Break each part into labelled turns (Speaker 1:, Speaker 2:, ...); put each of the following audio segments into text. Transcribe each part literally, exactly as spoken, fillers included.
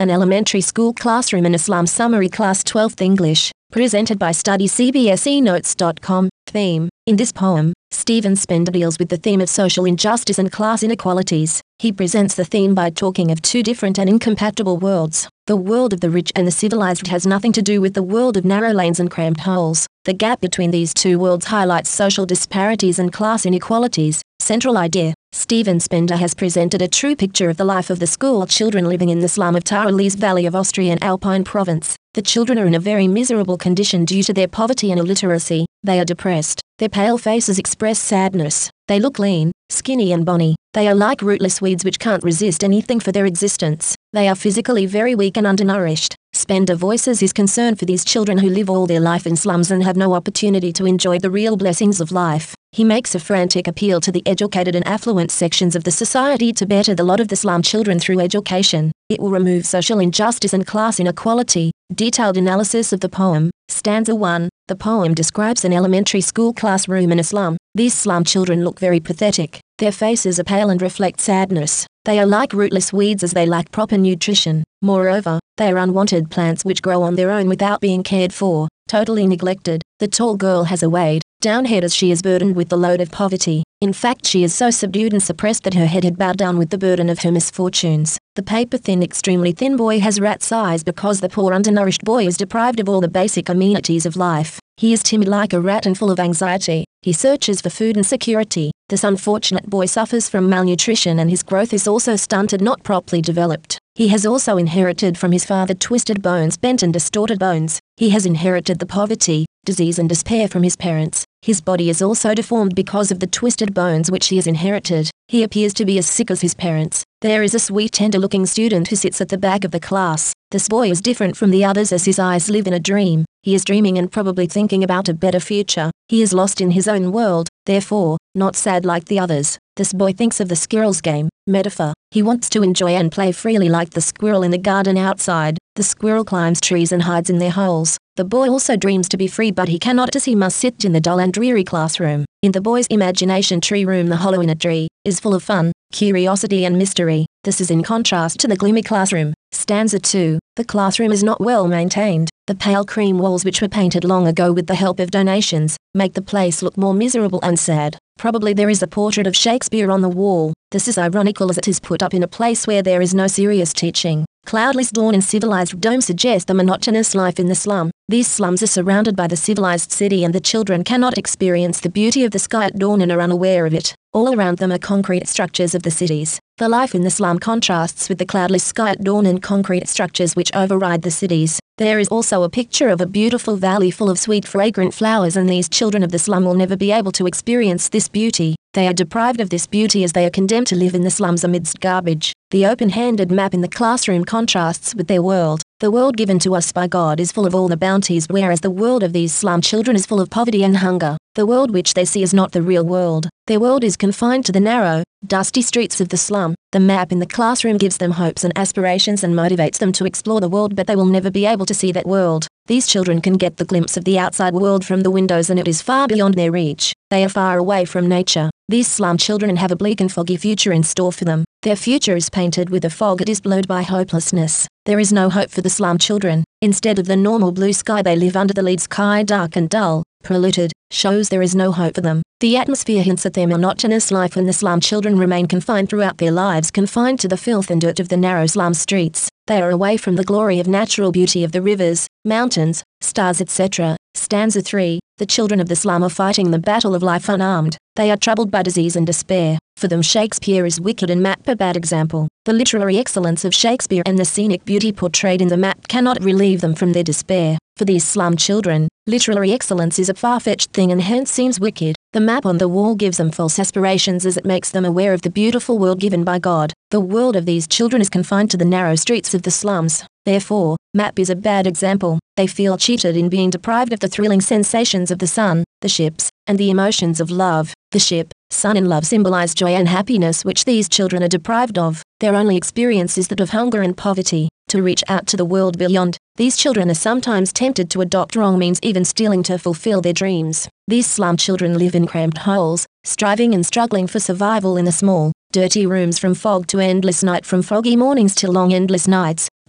Speaker 1: An elementary school classroom in a slum. Summary. Class twelfth English, presented by study c b s e notes dot com. Theme. In this poem, Stephen Spender deals with the theme of social injustice and class inequalities. He presents the theme by talking of two different and incompatible worlds. The world of the rich and the civilized has nothing to do with the world of narrow lanes and cramped holes. The gap between these two worlds highlights social disparities and class inequalities. Central idea. Stephen Spender has presented a true picture of the life of the school children living in the slum of Tyrolese Valley of Austrian Alpine Province. The children are in a very miserable condition due to their poverty and illiteracy. They are depressed. Their pale faces express sadness. They look lean, skinny and bony. They are like rootless weeds which can't resist anything for their existence. They are physically very weak and undernourished. Spender voices his concern for these children who live all their life in slums and have no opportunity to enjoy the real blessings of life. He makes a frantic appeal to the educated and affluent sections of the society to better the lot of the slum children through education. It will remove social injustice and class inequality. Detailed analysis of the poem. Stanza one. The poem describes an elementary school classroom in a slum. These slum children look very pathetic. Their faces are pale and reflect sadness. They are like rootless weeds as they lack proper nutrition. Moreover, they are unwanted plants which grow on their own without being cared for, totally neglected. The tall girl has a weighed down head as she is burdened with the load of poverty. In fact, she is so subdued and suppressed that her head had bowed down with the burden of her misfortunes. The paper-thin, extremely thin boy has rat's eyes because the poor undernourished boy is deprived of all the basic amenities of life. He is timid like a rat and full of anxiety. He searches for food and security. This unfortunate boy suffers from malnutrition and his growth is also stunted, not properly developed. He has also inherited from his father twisted bones, bent and distorted bones. He has inherited the poverty, disease and despair from his parents. His body is also deformed because of the twisted bones which he has inherited. He appears to be as sick as his parents. There is a sweet, tender-looking student who sits at the back of the class. This boy is different from the others as his eyes live in a dream. He is dreaming and probably thinking about a better future. He is lost in his own world, therefore, not sad like the others. This boy thinks of the squirrel's game, metaphor. He wants to enjoy and play freely like the squirrel in the garden outside. The squirrel climbs trees and hides in their holes. The boy also dreams to be free, but he cannot as he must sit in the dull and dreary classroom. In the boy's imagination tree room, the hollow in a tree is full of fun, curiosity and mystery. This is in contrast to the gloomy classroom. Stanza two. The classroom is not well maintained. The pale cream walls, which were painted long ago with the help of donations, make the place look more miserable and sad. Probably there is a portrait of Shakespeare on the wall. This is ironical as it is put up in a place where there is no serious teaching. Cloudless dawn and civilized dome suggest the monotonous life in the slum. These slums are surrounded by the civilized city and the children cannot experience the beauty of the sky at dawn and are unaware of it. All around them are concrete structures of the cities. The life in the slum contrasts with the cloudless sky at dawn and concrete structures which override the cities. There is also a picture of a beautiful valley full of sweet fragrant flowers, and these children of the slum will never be able to experience this beauty. They are deprived of this beauty as they are condemned to live in the slums amidst garbage. The open-handed map in the classroom contrasts with their world. The world given to us by God is full of all the bounties, whereas the world of these slum children is full of poverty and hunger. The world which they see is not the real world. Their world is confined to the narrow, dusty streets of the slum. The map in the classroom gives them hopes and aspirations and motivates them to explore the world, but they will never be able to see that world. These children can get the glimpse of the outside world from the windows, and it is far beyond their reach. They are far away from nature. These slum children have a bleak and foggy future in store for them. Their future is painted with a fog. It is blurred by hopelessness. There is no hope for the slum children. Instead of the normal blue sky, they live under the lead sky, dark and dull, polluted, shows there is no hope for them. The atmosphere hints at their monotonous life, and the slum children remain confined throughout their lives, confined to the filth and dirt of the narrow slum streets. They are away from the glory of natural beauty of the rivers, mountains, stars, et cetera. Stanza three. The children of the slum are fighting the battle of life unarmed. They are troubled by disease and despair. For them Shakespeare is wicked and map a bad example. The literary excellence of Shakespeare and the scenic beauty portrayed in the map cannot relieve them from their despair. For these slum children, literary excellence is a far-fetched thing and hence seems wicked. The map on the wall gives them false aspirations as it makes them aware of the beautiful world given by God. The world of these children is confined to the narrow streets of the slums. Therefore, map is a bad example. They feel cheated in being deprived of the thrilling sensations of the sun, the ships, and the emotions of love. The ship, sun and love symbolize joy and happiness which these children are deprived of. Their only experience is that of hunger and poverty. To reach out to the world beyond, these children are sometimes tempted to adopt wrong means, even stealing to fulfill their dreams. These slum children live in cramped holes, striving and struggling for survival in the small, dirty rooms, from fog to endless night, from foggy mornings till long endless nights.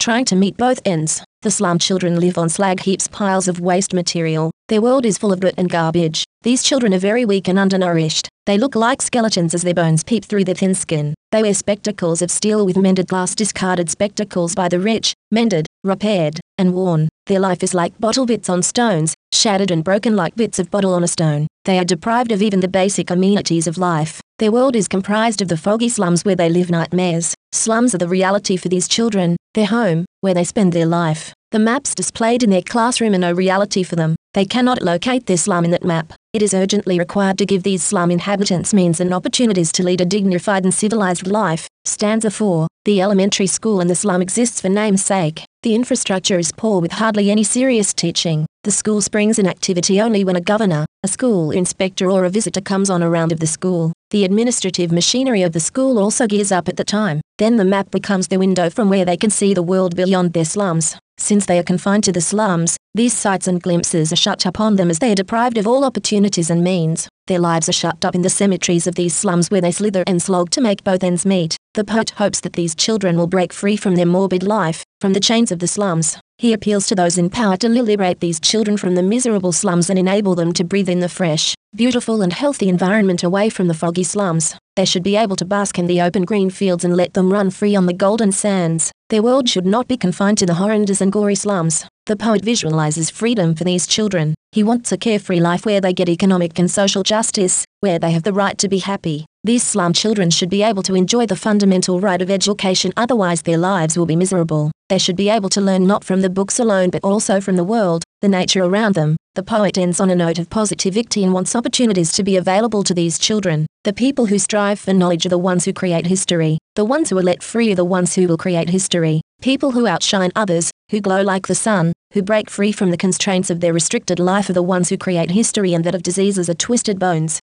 Speaker 1: trying to meet both ends. The slum children live on slag heaps, piles of waste material. Their world is full of dirt and garbage. These children are very weak and undernourished. They look like skeletons as their bones peep through their thin skin. They wear spectacles of steel with mended glass, discarded spectacles by the rich, mended, repaired, and worn. Their life is like bottle bits on stones, shattered and broken like bits of bottle on a stone. They are deprived of even the basic amenities of life. Their world is comprised of the foggy slums where they live nightmares. Slums are the reality for these children, their home, where they spend their life. The maps displayed in their classroom are no reality for them. They cannot locate their slum in that map. It is urgently required to give these slum inhabitants means and opportunities to lead a dignified and civilized life. Stanza four. The elementary school in the slum exists for name's sake. The infrastructure is poor with hardly any serious teaching. The school springs in activity only when a governor, a school inspector or a visitor comes on a round of the school. The administrative machinery of the school also gears up at the time. Then the map becomes the window from where they can see the world beyond their slums. Since they are confined to the slums, these sights and glimpses are shut upon them as they are deprived of all opportunities and means. Their lives are shut up in the cemeteries of these slums where they slither and slog to make both ends meet. The poet hopes that these children will break free from their morbid life, from the chains of the slums. He appeals to those in power to liberate these children from the miserable slums and enable them to breathe in the fresh, beautiful and healthy environment away from the foggy slums. They should be able to bask in the open green fields and let them run free on the golden sands. Their world should not be confined to the horrendous and gory slums. The poet visualizes freedom for these children. He wants a carefree life where they get economic and social justice, where they have the right to be happy. These slum children should be able to enjoy the fundamental right of education, otherwise their lives will be miserable. They should be able to learn not from the books alone but also from the world, the nature around them. The poet ends on a note of positivity and wants opportunities to be available to these children. The people who strive for knowledge are the ones who create history. The ones who are let free are the ones who will create history. People who outshine others, who glow like the sun, who break free from the constraints of their restricted life are the ones who create history, and that of diseases are twisted bones.